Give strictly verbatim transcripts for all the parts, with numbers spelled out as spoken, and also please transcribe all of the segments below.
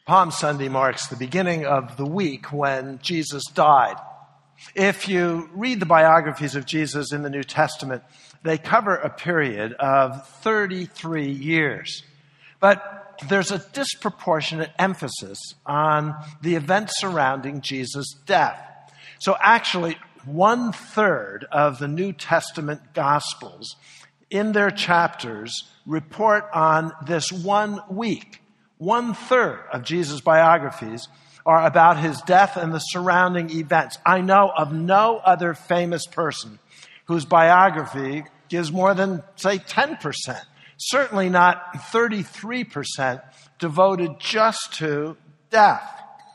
Palm Sunday marks the beginning of the week when Jesus died. If you read the biographies of Jesus in the New Testament, they cover a period of thirty-three years. But there's a disproportionate emphasis on the events surrounding Jesus' death. So actually, one-third of the New Testament Gospels in their chapters report on this one week. One-third of Jesus' biographies are about his death and the surrounding events. I know of no other famous person whose biography gives more than, say, ten percent. Certainly not thirty-three percent devoted just to death.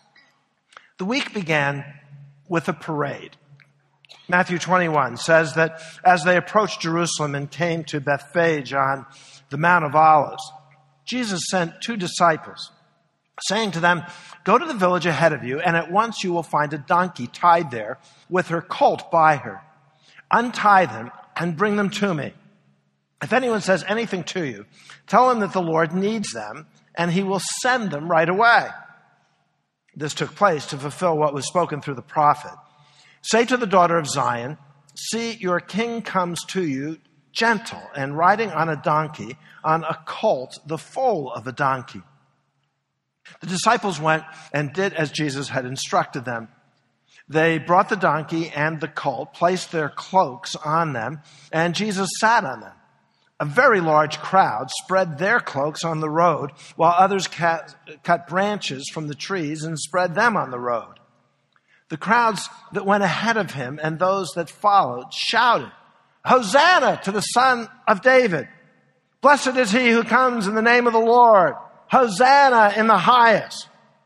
The week began with a parade. Matthew twenty-one says that as they approached Jerusalem and came to Bethphage on the Mount of Olives, Jesus sent two disciples, saying to them, "Go to the village ahead of you, and at once you will find a donkey tied there with her colt by her. Untie them and bring them to me. If anyone says anything to you, tell him that the Lord needs them, and he will send them right away." This took place to fulfill what was spoken through the prophet. "Say to the daughter of Zion, see, your king comes to you gentle and riding on a donkey, on a colt, the foal of a donkey." The disciples went and did as Jesus had instructed them. They brought the donkey and the colt, placed their cloaks on them, and Jesus sat on them. A very large crowd spread their cloaks on the road, while others cut, cut branches from the trees and spread them on the road. The crowds that went ahead of him and those that followed shouted, "Hosanna to the Son of David! Blessed is he who comes in the name of the Lord! Hosanna in the highest!"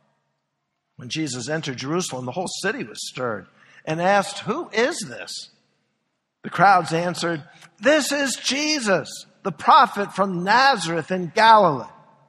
When Jesus entered Jerusalem, the whole city was stirred and asked, "Who is this?" The crowds answered, "This is Jesus, the prophet from Nazareth in Galilee."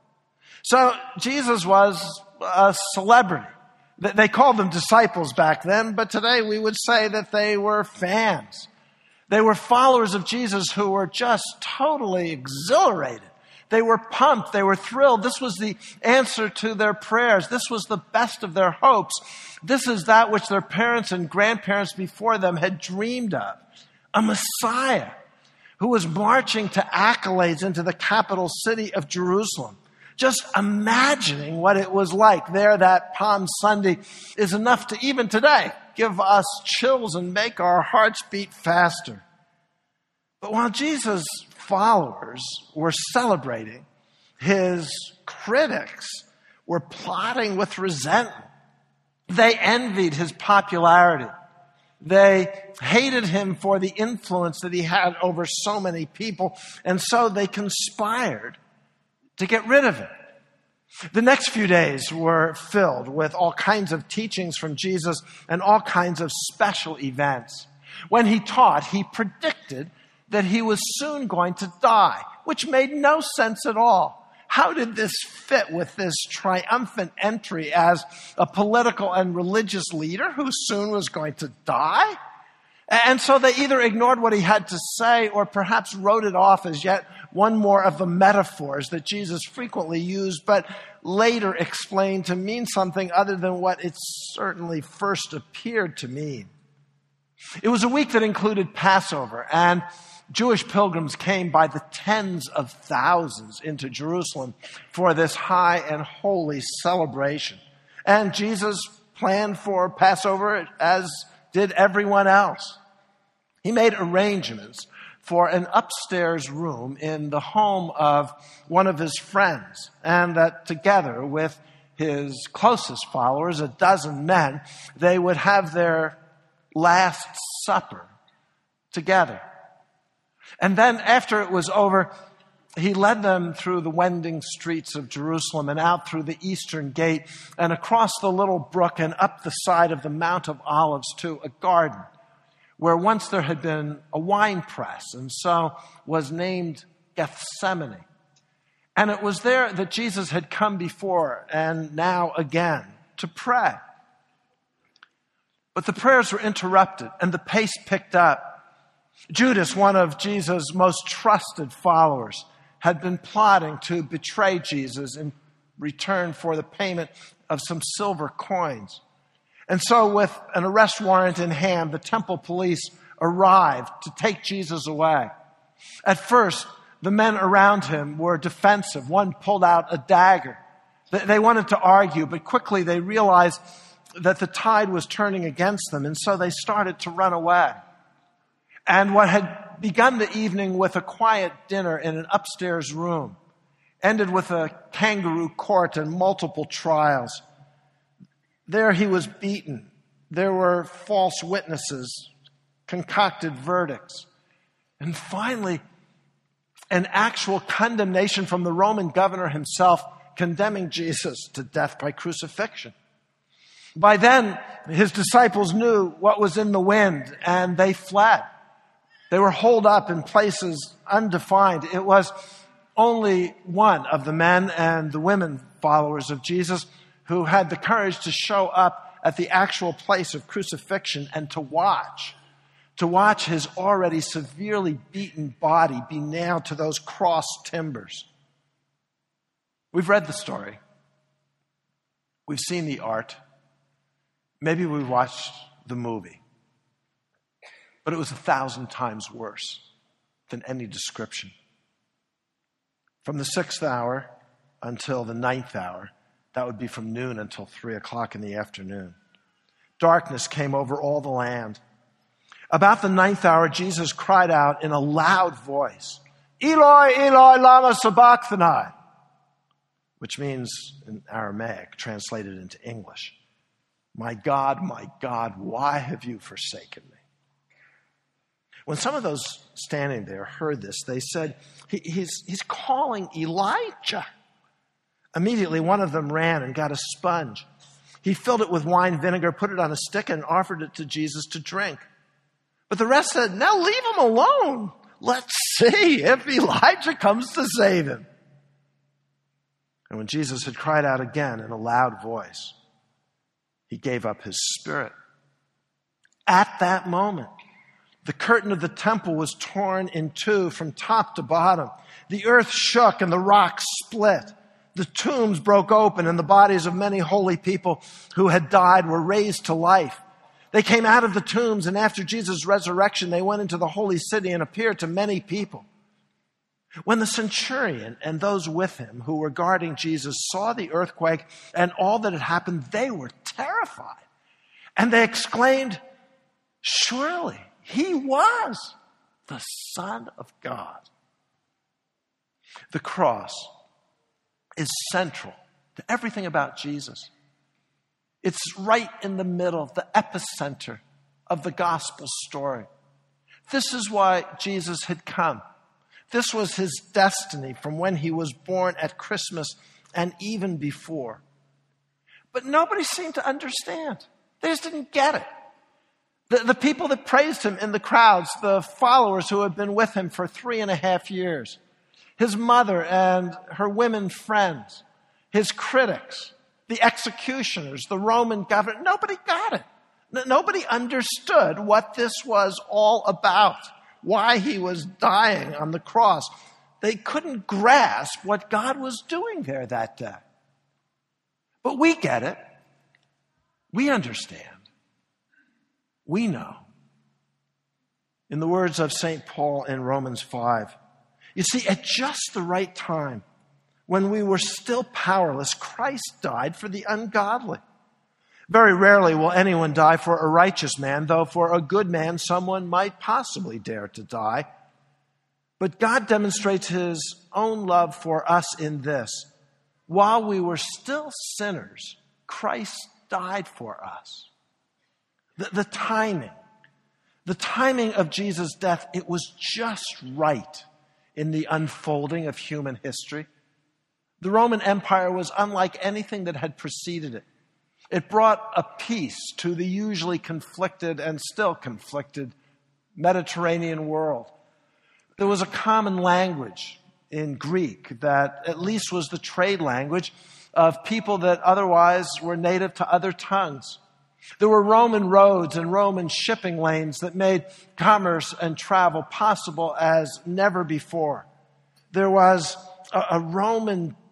So Jesus was a celebrity. They called them disciples back then, but today we would say that they were fans. They were followers of Jesus who were just totally exhilarated. They were pumped. They were thrilled. This was the answer to their prayers. This was the best of their hopes. This is that which their parents and grandparents before them had dreamed of. A Messiah who was marching to accolades into the capital city of Jerusalem. Just imagining what it was like there that Palm Sunday is enough to even today give us chills and make our hearts beat faster. But while Jesus' followers were celebrating, his critics were plotting with resentment. They envied his popularity. They hated him for the influence that he had over so many people, and so they conspired to get rid of him. The next few days were filled with all kinds of teachings from Jesus and all kinds of special events. When he taught, he predicted that he was soon going to die, which made no sense at all. How did this fit with this triumphant entry as a political and religious leader who soon was going to die? And so they either ignored what he had to say or perhaps wrote it off as yet one more of the metaphors that Jesus frequently used, but later explained to mean something other than what it certainly first appeared to mean. It was a week that included Passover, and Jewish pilgrims came by the tens of thousands into Jerusalem for this high and holy celebration. And Jesus planned for Passover as did everyone else. He made arrangements for an upstairs room in the home of one of his friends, and that together with his closest followers, a dozen men, they would have their Last Supper together. And then after it was over, he led them through the winding streets of Jerusalem and out through the eastern gate and across the little brook and up the side of the Mount of Olives to a garden where once there had been a wine press and so was named Gethsemane. And it was there that Jesus had come before and now again to pray. But the prayers were interrupted and the pace picked up. Judas, one of Jesus' most trusted followers, had been plotting to betray Jesus and return for the payment of some silver coins. And so with an arrest warrant in hand, the temple police arrived to take Jesus away. At first, the men around him were defensive. One pulled out a dagger. They wanted to argue, but quickly they realized that the tide was turning against them, and so they started to run away. And what had begun the evening with a quiet dinner in an upstairs room ended with a kangaroo court and multiple trials. There he was beaten. There were false witnesses, concocted verdicts, and finally, an actual condemnation from the Roman governor himself, condemning Jesus to death by crucifixion. By then, his disciples knew what was in the wind, and they fled. They were holed up in places undefined. It was only one of the men and the women followers of Jesus who had the courage to show up at the actual place of crucifixion and to watch, to watch his already severely beaten body be nailed to those cross timbers. We've read the story. We've seen the art. Maybe we watched the movie. But it was a thousand times worse than any description. From the sixth hour until the ninth hour, that would be from noon until three o'clock in the afternoon, darkness came over all the land. About the ninth hour, Jesus cried out in a loud voice, "Eloi, Eloi, lama sabachthani," which means in Aramaic, translated into English, "My God, my God, why have you forsaken me?" When some of those standing there heard this, they said, he, he's, he's calling Elijah. Immediately, one of them ran and got a sponge. He filled it with wine vinegar, put it on a stick, and offered it to Jesus to drink. But the rest said, "Now leave him alone. Let's see if Elijah comes to save him." And when Jesus had cried out again in a loud voice, he gave up his spirit. At that moment, the curtain of the temple was torn in two from top to bottom. The earth shook and the rocks split. The tombs broke open and the bodies of many holy people who had died were raised to life. They came out of the tombs, and after Jesus' resurrection, they went into the holy city and appeared to many people. When the centurion and those with him who were guarding Jesus saw the earthquake and all that had happened, they were terrified. And they exclaimed, "Surely he was the Son of God." The cross is central to everything about Jesus. It's right in the middle, the epicenter of the gospel story. This is why Jesus had come. This was his destiny from when he was born at Christmas and even before. But nobody seemed to understand. They just didn't get it. The, the people that praised him in the crowds, the followers who had been with him for three and a half years, his mother and her women friends, his critics, the executioners, the Roman governor, nobody got it. N- nobody understood what this was all about, why he was dying on the cross. They couldn't grasp what God was doing there that day. But we get it. We understand. We know. In the words of Saint Paul in Romans five, you see, at just the right time, when we were still powerless, Christ died for the ungodly. Very rarely will anyone die for a righteous man, though for a good man, someone might possibly dare to die. But God demonstrates his own love for us in this. While we were still sinners, Christ died for us. The, the timing, the timing of Jesus' death, it was just right in the unfolding of human history. The Roman Empire was unlike anything that had preceded it. It brought a peace to the usually conflicted and still conflicted Mediterranean world. There was a common language in Greek that at least was the trade language of people that otherwise were native to other tongues. There were Roman roads and Roman shipping lanes that made commerce and travel possible as never before. There was a, a Roman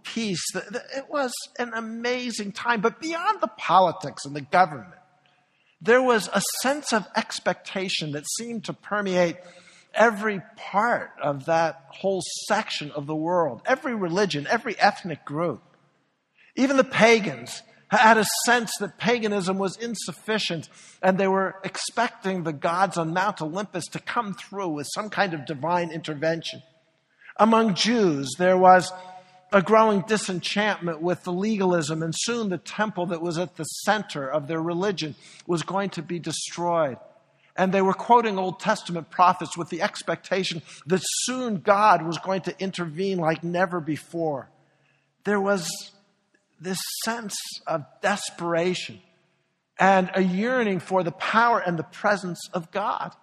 peace. It was an amazing time. But beyond the politics and the government, there was a sense of expectation that seemed to permeate every part of that whole section of the world, every religion, every ethnic group. Even the pagans had a sense that paganism was insufficient, and they were expecting the gods on Mount Olympus to come through with some kind of divine intervention. Among Jews, there was a growing disenchantment with the legalism, and soon the temple that was at the center of their religion was going to be destroyed. And they were quoting Old Testament prophets with the expectation that soon God was going to intervene like never before. There was this sense of desperation and a yearning for the power and the presence of God.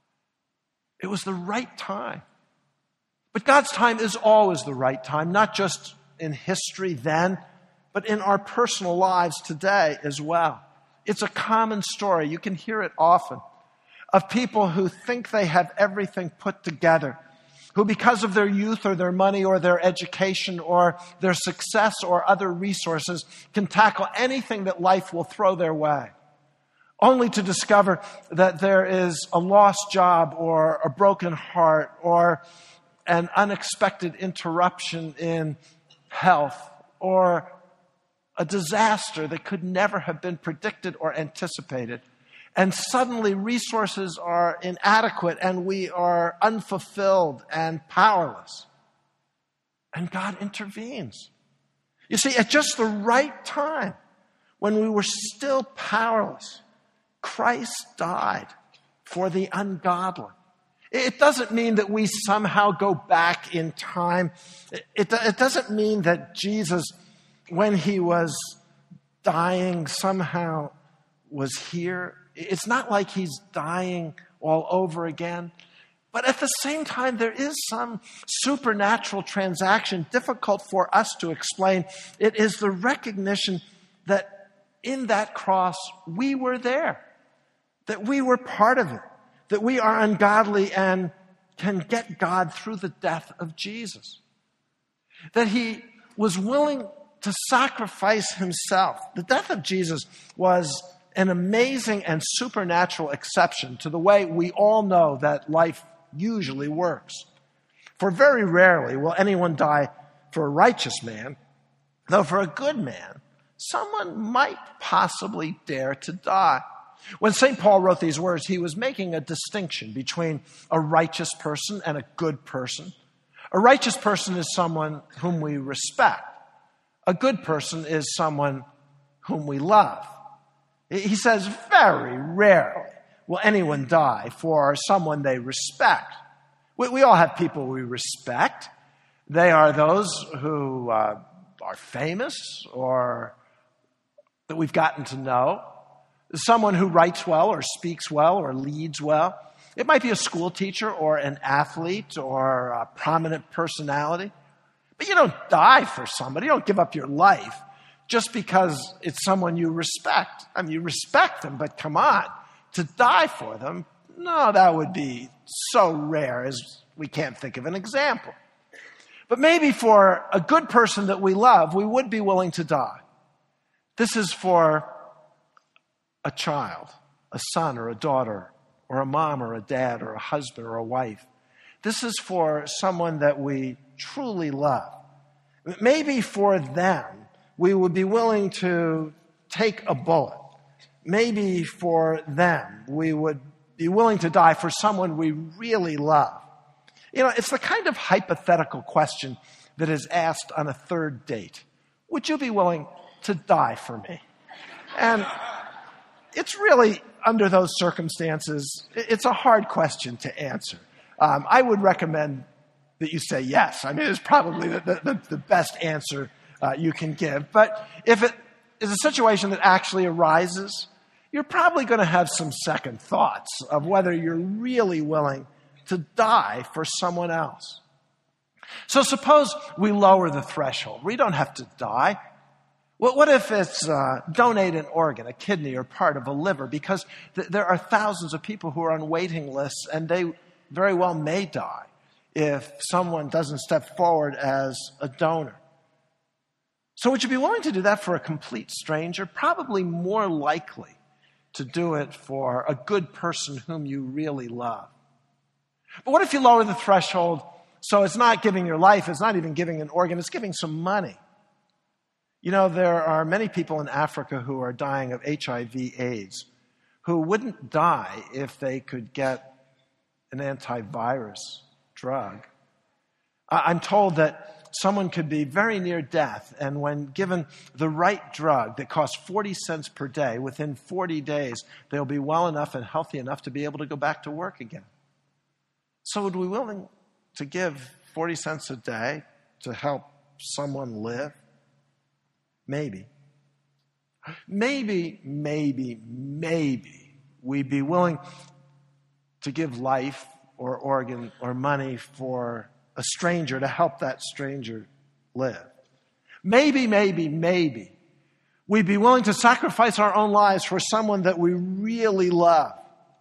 It was the right time. But God's time is always the right time, not just in history then, but in our personal lives today as well. It's a common story. You can hear it often, of people who think they have everything put together, who because of their youth or their money or their education or their success or other resources can tackle anything that life will throw their way, only to discover that there is a lost job or a broken heart or an unexpected interruption in health or a disaster that could never have been predicted or anticipated. And suddenly resources are inadequate and we are unfulfilled and powerless. And God intervenes. You see, at just the right time, when we were still powerless, Christ died for the ungodly. It doesn't mean that we somehow go back in time. It, it doesn't mean that Jesus, when he was dying, somehow was here. It's not like he's dying all over again. But at the same time, there is some supernatural transaction difficult for us to explain. It is the recognition that in that cross, we were there, that we were part of it, that we are ungodly and can get God through the death of Jesus, that he was willing to sacrifice himself. The death of Jesus was an amazing and supernatural exception to the way we all know that life usually works. For very rarely will anyone die for a righteous man, though for a good man, someone might possibly dare to die. When Saint Paul wrote these words, he was making a distinction between a righteous person and a good person. A righteous person is someone whom we respect. A good person is someone whom we love. He says, very rarely will anyone die for someone they respect. We, we all have people we respect. They are those who uh, are famous or that we've gotten to know. Someone who writes well or speaks well or leads well. It might be a school teacher or an athlete or a prominent personality. But you don't die for somebody. You don't give up your life just because it's someone you respect. I mean, you respect them, but come on, to die for them, no, that would be so rare as we can't think of an example. But maybe for a good person that we love, we would be willing to die. This is for a child, a son or a daughter, or a mom or a dad or a husband or a wife. This is for someone that we truly love. Maybe for them, we would be willing to take a bullet. Maybe for them, we would be willing to die for someone we really love. You know, it's the kind of hypothetical question that is asked on a third date. Would you be willing to die for me? And it's really, under those circumstances, it's a hard question to answer. Um, I would recommend that you say yes. I mean, it's probably the, the, the best answer uh, you can give. But if it is a situation that actually arises, you're probably going to have some second thoughts of whether you're really willing to die for someone else. So suppose we lower the threshold. We don't have to die. Well, what if it's uh, donate an organ, a kidney or part of a liver? Because th- there are thousands of people who are on waiting lists, and they very well may die if someone doesn't step forward as a donor. So would you be willing to do that for a complete stranger? Probably more likely to do it for a good person whom you really love. But what if you lower the threshold so it's not giving your life, it's not even giving an organ, it's giving some money? You know, there are many people in Africa who are dying of H I V AIDS who wouldn't die if they could get an antivirus drug. I'm told that someone could be very near death, and when given the right drug that costs forty cents per day, within forty days, they'll be well enough and healthy enough to be able to go back to work again. So would we be willing to give forty cents a day to help someone live? Maybe. Maybe, maybe, maybe we'd be willing to give life or organ or money for a stranger to help that stranger live. Maybe, maybe, maybe we'd be willing to sacrifice our own lives for someone that we really love.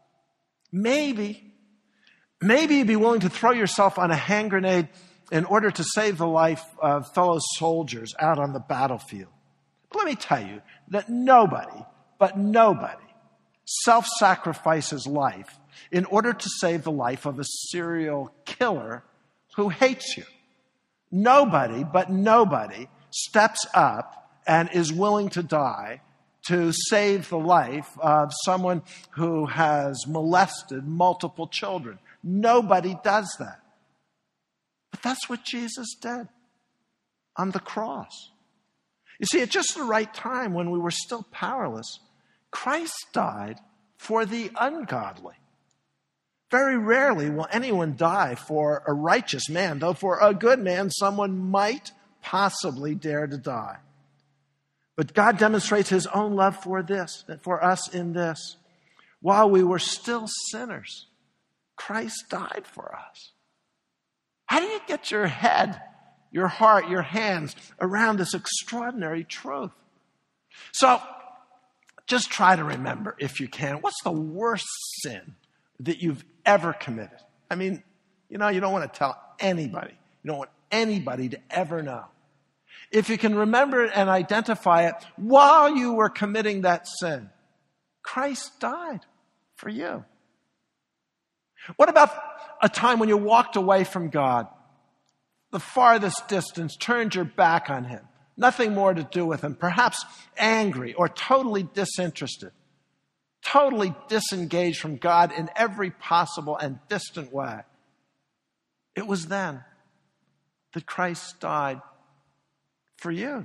Maybe, maybe you'd be willing to throw yourself on a hand grenade in order to save the life of fellow soldiers out on the battlefield. But let me tell you that nobody, but nobody, self-sacrifices life in order to save the life of a serial killer who hates you. Nobody, but nobody, steps up and is willing to die to save the life of someone who has molested multiple children. Nobody does that. But that's what Jesus did on the cross. You see, at just the right time, when we were still powerless, Christ died for the ungodly. Very rarely will anyone die for a righteous man, though for a good man, someone might possibly dare to die. But God demonstrates his own love for this, for us in this. While we were still sinners, Christ died for us. How do you get your head, your heart, your hands around this extraordinary truth? So, just try to remember, if you can, what's the worst sin that you've ever committed? I mean, you know, you don't want to tell anybody. You don't want anybody to ever know. If you can remember it and identify it while you were committing that sin, Christ died for you. What about a time when you walked away from God, the farthest distance, turned your back on him, nothing more to do with him, perhaps angry or totally disinterested, totally disengaged from God in every possible and distant way? It was then that Christ died for you.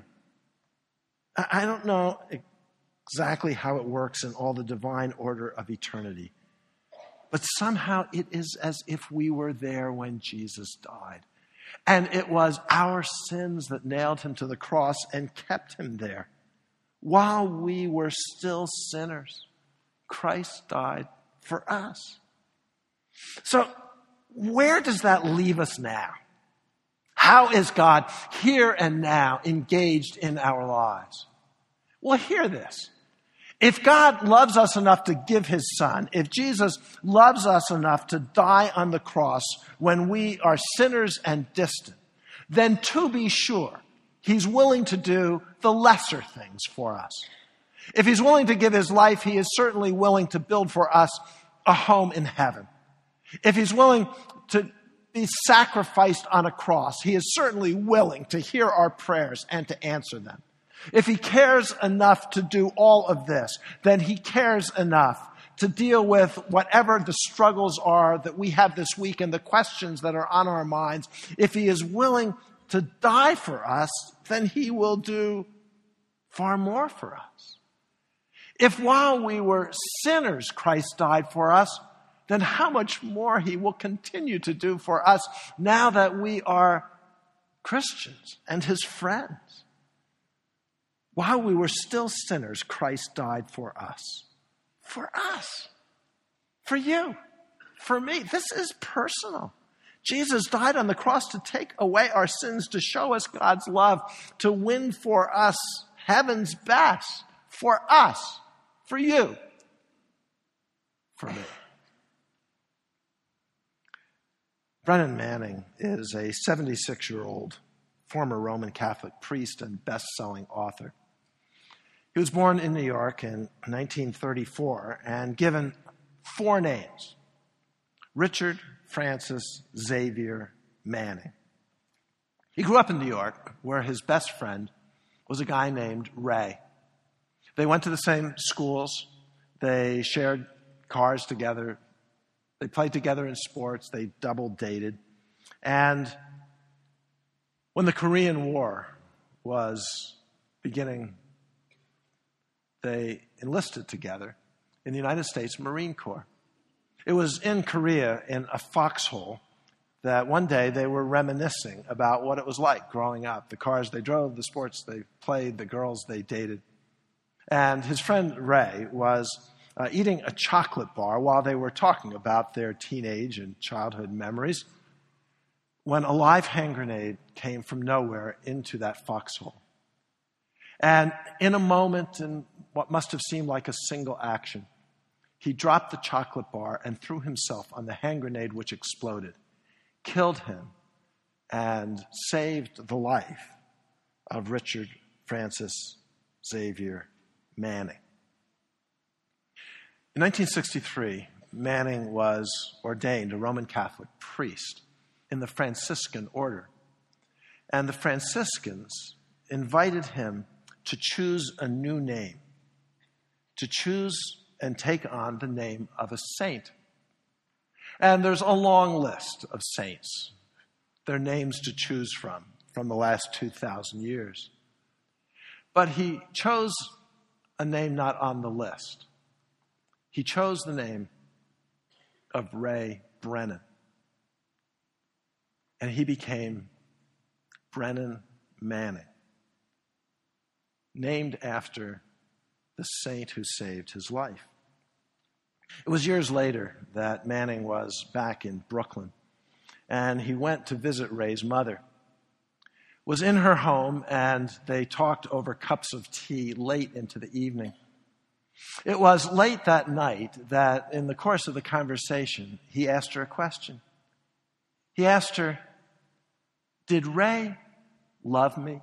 I don't know exactly how it works in all the divine order of eternity, but somehow it is as if we were there when Jesus died. And it was our sins that nailed him to the cross and kept him there. While we were still sinners, Christ died for us. So, where does that leave us now? How is God here and now engaged in our lives? Well, hear this. If God loves us enough to give his son, if Jesus loves us enough to die on the cross when we are sinners and distant, then to be sure, he's willing to do the lesser things for us. If he's willing to give his life, he is certainly willing to build for us a home in heaven. If he's willing to be sacrificed on a cross, he is certainly willing to hear our prayers and to answer them. If he cares enough to do all of this, then he cares enough to deal with whatever the struggles are that we have this week and the questions that are on our minds. If he is willing to die for us, then he will do far more for us. If while we were sinners, Christ died for us, then how much more he will continue to do for us now that we are Christians and his friends. While we were still sinners, Christ died for us. For us. For you. For me. This is personal. Jesus died on the cross to take away our sins, to show us God's love, to win for us heaven's best. For us. For you. For me. Brennan Manning is a seventy-six-year-old former Roman Catholic priest and best-selling author. He was born in New York in nineteen thirty-four and given four names: Richard Francis Xavier Manning. He grew up in New York, where his best friend was a guy named Ray. They went to the same schools. They shared cars together. They played together in sports. They double dated. And when the Korean War was beginning, they enlisted together in the United States Marine Corps. It was in Korea, in a foxhole, that one day they were reminiscing about what it was like growing up, the cars they drove, the sports they played, the girls they dated. And his friend Ray was uh, eating a chocolate bar while they were talking about their teenage and childhood memories when a live hand grenade came from nowhere into that foxhole. And in a moment, in what must have seemed like a single action, he dropped the chocolate bar and threw himself on the hand grenade, which exploded, killed him, and saved the life of Richard Francis Xavier Manning. In nineteen sixty-three, Manning was ordained a Roman Catholic priest in the Franciscan order. And the Franciscans invited him to choose a new name, to choose and take on the name of a saint. And there's a long list of saints, their names to choose from, from the last two thousand years. But he chose a name not on the list. He chose the name of Ray Brennan. And he became Brennan Manning, named after the saint who saved his life. It was years later that Manning was back in Brooklyn, and he went to visit Ray's mother. Was in her home, and they talked over cups of tea late into the evening. It was late that night that, in the course of the conversation, he asked her a question. He asked her, "Did Ray love me?"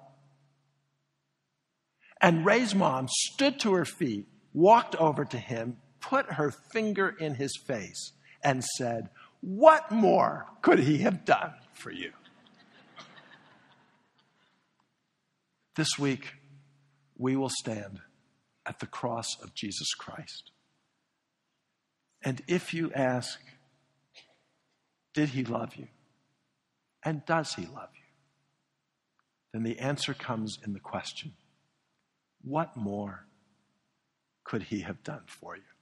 And Ray's mom stood to her feet, walked over to him, put her finger in his face, and said, "What more could he have done for you?" This week, we will stand at the cross of Jesus Christ. And if you ask, did he love you? And does he love you? Then the answer comes in the question, what more could he have done for you?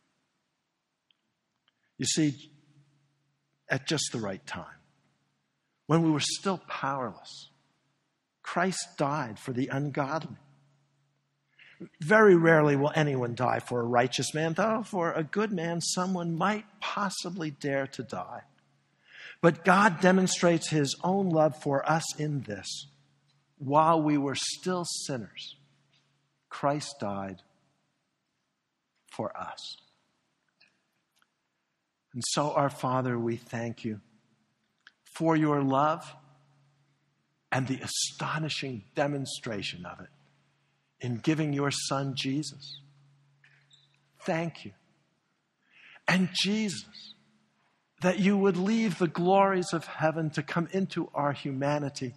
You see, at just the right time, when we were still powerless, Christ died for the ungodly. Very rarely will anyone die for a righteous man, though for a good man, someone might possibly dare to die. But God demonstrates his own love for us in this. While we were still sinners, Christ died for us. And so, our Father, we thank you for your love and the astonishing demonstration of it in giving your Son, Jesus. Thank you. And Jesus, that you would leave the glories of heaven to come into our humanity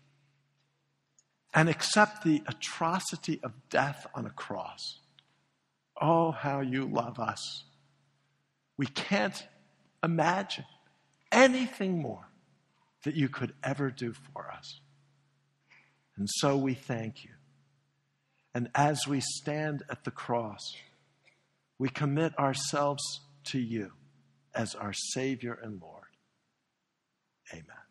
and accept the atrocity of death on a cross. Oh, how you love us. We can't imagine anything more that you could ever do for us. And so we thank you. And as we stand at the cross, we commit ourselves to you as our Savior and Lord. Amen.